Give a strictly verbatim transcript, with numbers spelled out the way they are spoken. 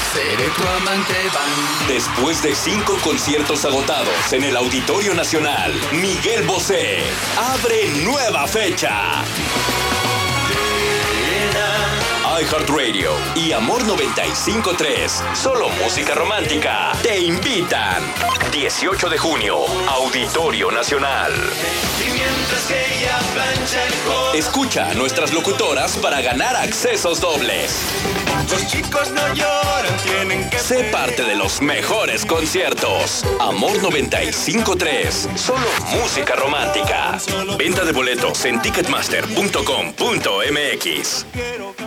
Seré tu amante van. Después de cinco conciertos agotados en el Auditorio Nacional, Miguel Bosé abre nueva fecha. iHeartRadio y Amor noventa y cinco punto tres, solo música romántica, te invitan. dieciocho de junio, Auditorio Nacional. Escucha a nuestras locutoras para ganar accesos dobles. Los chicos no lloran, tienen que... Sé parte de los mejores conciertos. Amor noventa y cinco punto tres, solo música romántica. Venta de boletos en ticketmaster punto com punto m x.